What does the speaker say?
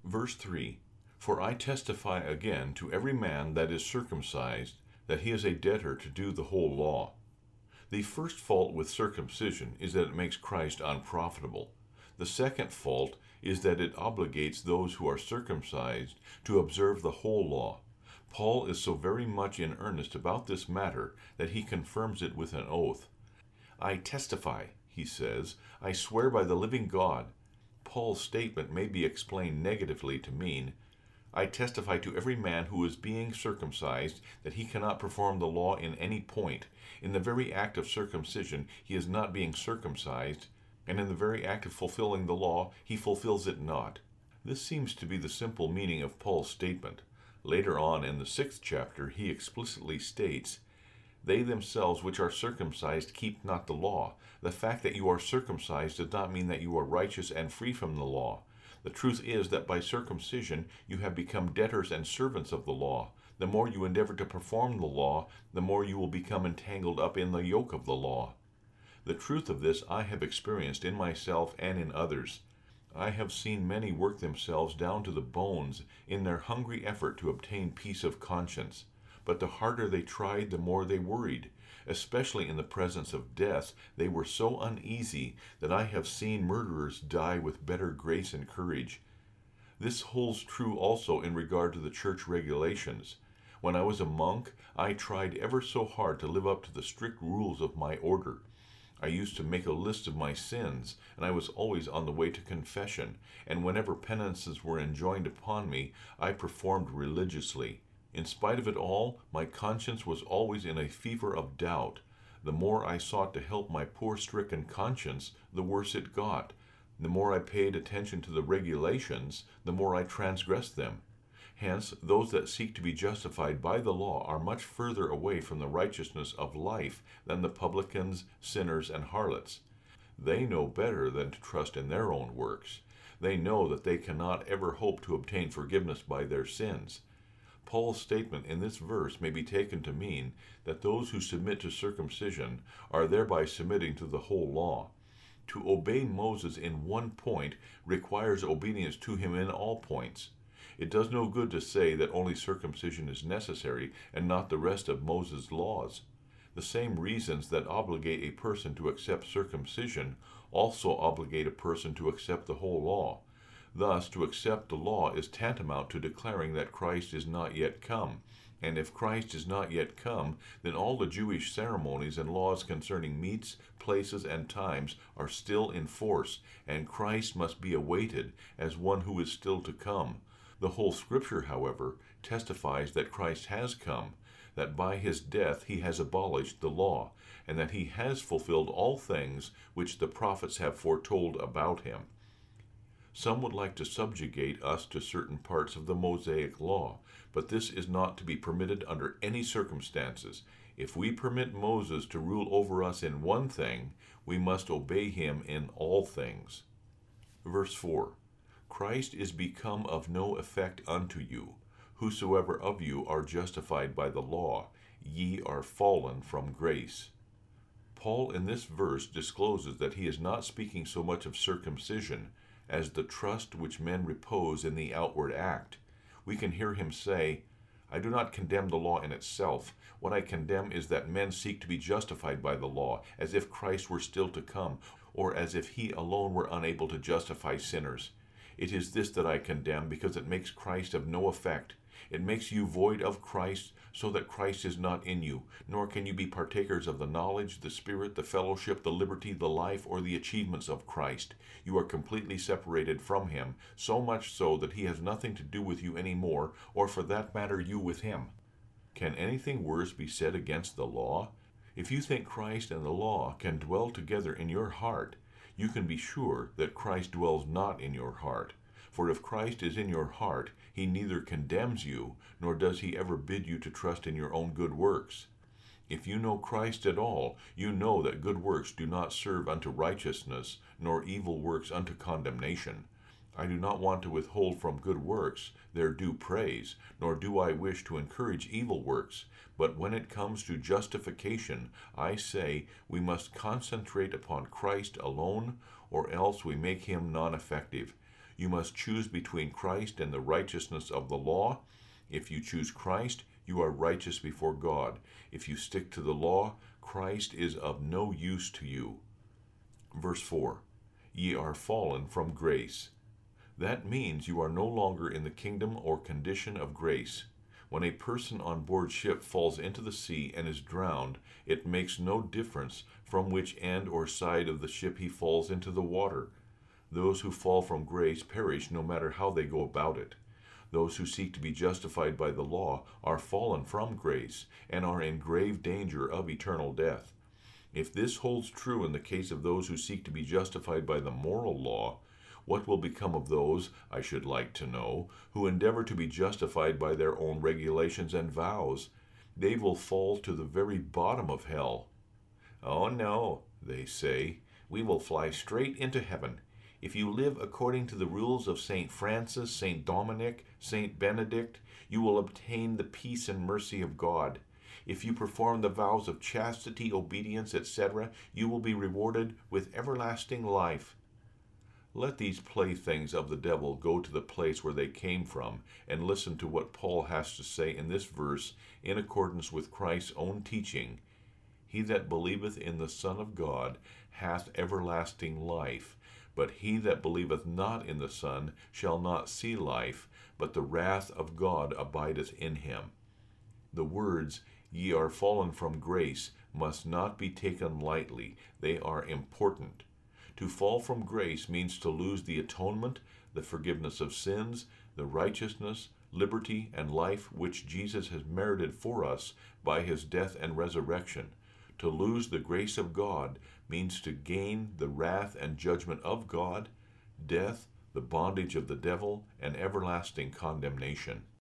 Verse 3, For I testify again to every man that is circumcised, that he is a debtor to do the whole law. The first fault with circumcision is that it makes Christ unprofitable. The second fault is that it obligates those who are circumcised to observe the whole law. Paul is so very much in earnest about this matter that he confirms it with an oath. I testify, he says, I swear by the living God. Paul's statement may be explained negatively to mean, I testify to every man who is being circumcised that he cannot perform the law in any point. In the very act of circumcision, he is not being circumcised, and in the very act of fulfilling the law, he fulfills it not. This seems to be the simple meaning of Paul's statement. Later on in the 6th chapter, he explicitly states, They themselves which are circumcised keep not the law. The fact that you are circumcised does not mean that you are righteous and free from the law. The truth is that by circumcision you have become debtors and servants of the law. The more you endeavor to perform the law, the more you will become entangled up in the yoke of the law. The truth of this I have experienced in myself and in others. I have seen many work themselves down to the bones in their hungry effort to obtain peace of conscience. But the harder they tried, the more they worried. Especially in the presence of death, they were so uneasy that I have seen murderers die with better grace and courage. This holds true also in regard to the church regulations. When I was a monk, I tried ever so hard to live up to the strict rules of my order. I used to make a list of my sins, and I was always on the way to confession, and whenever penances were enjoined upon me, I performed religiously. In spite of it all, my conscience was always in a fever of doubt. The more I sought to help my poor stricken conscience, the worse it got. The more I paid attention to the regulations, the more I transgressed them. Hence, those that seek to be justified by the law are much further away from the righteousness of life than the publicans, sinners, and harlots. They know better than to trust in their own works. They know that they cannot ever hope to obtain forgiveness by their sins. Paul's statement in this verse may be taken to mean that those who submit to circumcision are thereby submitting to the whole law. To obey Moses in one point requires obedience to him in all points. It does no good to say that only circumcision is necessary and not the rest of Moses' laws. The same reasons that obligate a person to accept circumcision also obligate a person to accept the whole law. Thus, to accept the law is tantamount to declaring that Christ is not yet come. And if Christ is not yet come, then all the Jewish ceremonies and laws concerning meats, places, and times are still in force, and Christ must be awaited as one who is still to come. The whole Scripture, however, testifies that Christ has come, that by his death he has abolished the law, and that he has fulfilled all things which the prophets have foretold about him. Some would like to subjugate us to certain parts of the Mosaic law, but this is not to be permitted under any circumstances. If we permit Moses to rule over us in one thing, we must obey him in all things. Verse 4, Christ is become of no effect unto you. Whosoever of you are justified by the law, ye are fallen from grace. Paul in this verse discloses that he is not speaking so much of circumcision as the trust which men repose in the outward act. We can hear him say, I do not condemn the law in itself. What I condemn is that men seek to be justified by the law, as if Christ were still to come, or as if he alone were unable to justify sinners. It is this that I condemn, because it makes Christ of no effect. It makes you void of Christ, so that Christ is not in you, nor can you be partakers of the knowledge, the Spirit, the fellowship, the liberty, the life, or the achievements of Christ. You are completely separated from him, so much so that he has nothing to do with you anymore, or for that matter you with him. Can anything worse be said against the law? If you think Christ and the law can dwell together in your heart, you can be sure that Christ dwells not in your heart. For if Christ is in your heart, he neither condemns you, nor does he ever bid you to trust in your own good works. If you know Christ at all, you know that good works do not serve unto righteousness, nor evil works unto condemnation. I do not want to withhold from good works their due praise, nor do I wish to encourage evil works. But when it comes to justification, I say we must concentrate upon Christ alone, or else we make him non-effective. You must choose between Christ and the righteousness of the law. If you choose Christ, you are righteous before God. If you stick to the law, Christ is of no use to you. Verse 4, ye are fallen from grace. That means you are no longer in the kingdom or condition of grace. When a person on board ship falls into the sea and is drowned, it makes no difference from which end or side of the ship he falls into the water. Those who fall from grace perish no matter how they go about it. Those who seek to be justified by the law are fallen from grace and are in grave danger of eternal death. If this holds true in the case of those who seek to be justified by the moral law, what will become of those, I should like to know, who endeavor to be justified by their own regulations and vows? They will fall to the very bottom of hell. Oh no, they say, we will fly straight into heaven. If you live according to the rules of St. Francis, St. Dominic, St. Benedict, you will obtain the peace and mercy of God. If you perform the vows of chastity, obedience, etc., you will be rewarded with everlasting life. Let these playthings of the devil go to the place where they came from, and listen to what Paul has to say in this verse in accordance with Christ's own teaching. He that believeth in the Son of God hath everlasting life, but he that believeth not in the Son shall not see life, but the wrath of God abideth in him. The words, ye are fallen from grace, must not be taken lightly. They are important. To fall from grace means to lose the atonement, the forgiveness of sins, the righteousness, liberty, and life which Jesus has merited for us by his death and resurrection. To lose the grace of God means to gain the wrath and judgment of God, death, the bondage of the devil, and everlasting condemnation.